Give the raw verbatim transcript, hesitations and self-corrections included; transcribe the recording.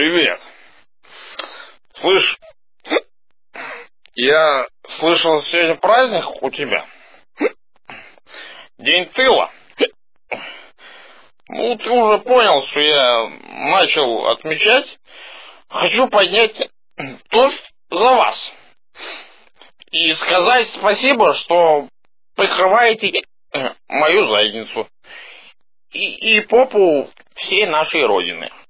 Привет. Слышь, я слышал, сегодня праздник у тебя. День тыла. Ну, ты уже понял, что я начал отмечать. Хочу поднять тост за вас. И сказать спасибо, что прикрываете мою задницу. И, и попу всей нашей Родины.